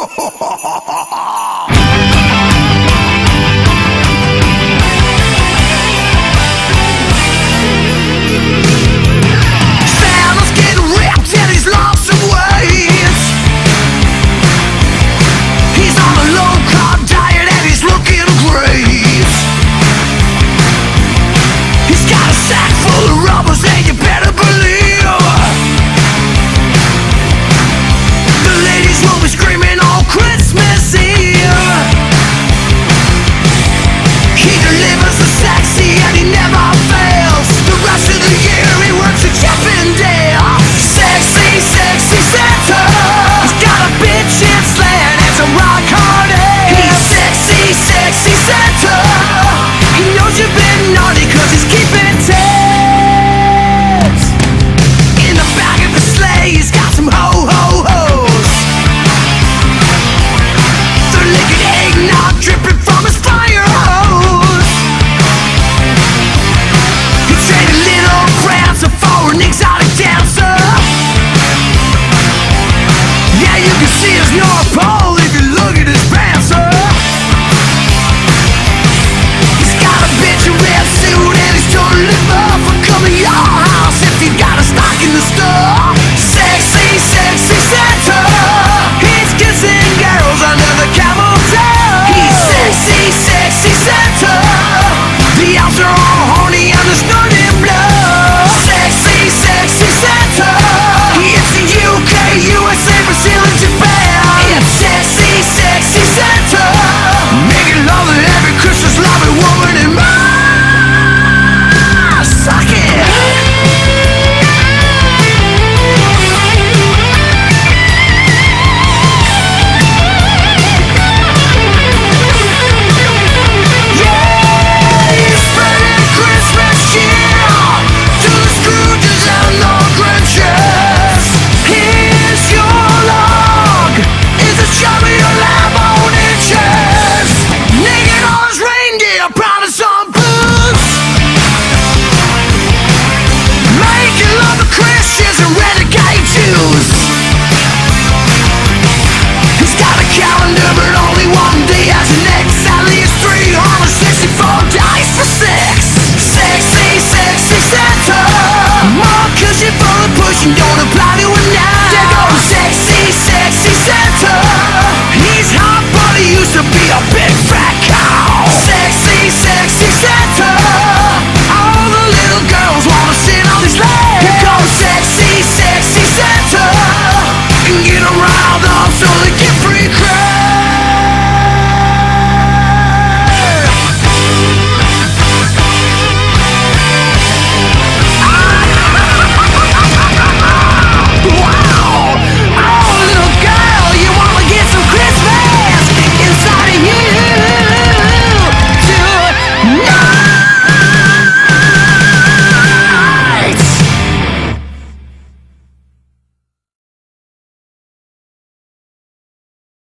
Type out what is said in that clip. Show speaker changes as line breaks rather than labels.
Santa's getting ripped and he's lost some weight. He's on a low-carb diet and he's looking great. He's got a sack full of rubbers and you better believe the ladies will be screaming on Christmas Eve. He delivers the sexy and he never fails. The rest of the year he works at Chippendale. Sexy, sexy Santa. He's got a bitch in slant and some rock hard ass. He's sexy, sexy Santa. He knows you've been naughty cause he's keeping tabs. In the back of the sleigh he's got some ho-ho-hos. They're licking eggnog dripping from his fire hose. He traded little Prancer for an exotic dancer. Yeah, you can see his North Pole if you look at his prancer. He's got a bitch in red suit and he's totally buff for coming to your house if you got a stock in the store. Sexy, sexy Santa. He's kissing girls under the camel toe. He's sexy, sexy Santa. The elves are all horny and there's none in blood. Sexy, sexy Santa. He hits the UK, USA, Brazil and Japan. It's sexy, sexy Santa. Making love to every Christmas loving woman in my socket. Yeah, he's spreading Christmas cheer to the Scrooges and the Grinches. Here's your log. It's a chubby lamb on inches. Naked on his reindeer, promise on boots. Making love to Christians and renegade Jews. He's got a calendar but only one day has an X. Sadly it's 364 days for six. Sexy, sexy Santa. More cushion for the push and don't apply